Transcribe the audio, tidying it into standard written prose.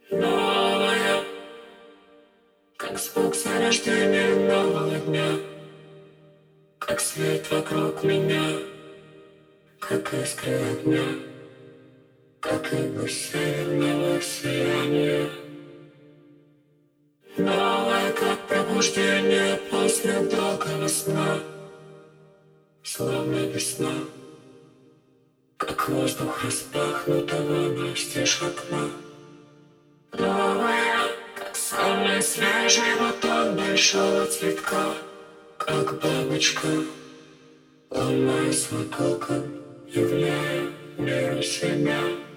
Новая, как звук зарождения нового дня, как свет вокруг меня, как искры огня, как иглы северного сияния. Новая, как пробуждение после долгого сна, словно весна, как воздух распахнутого настежь окна. Новая, как самый свежий бутон большого цветка, как бабочка, ломая свой кокон, являя миру себя.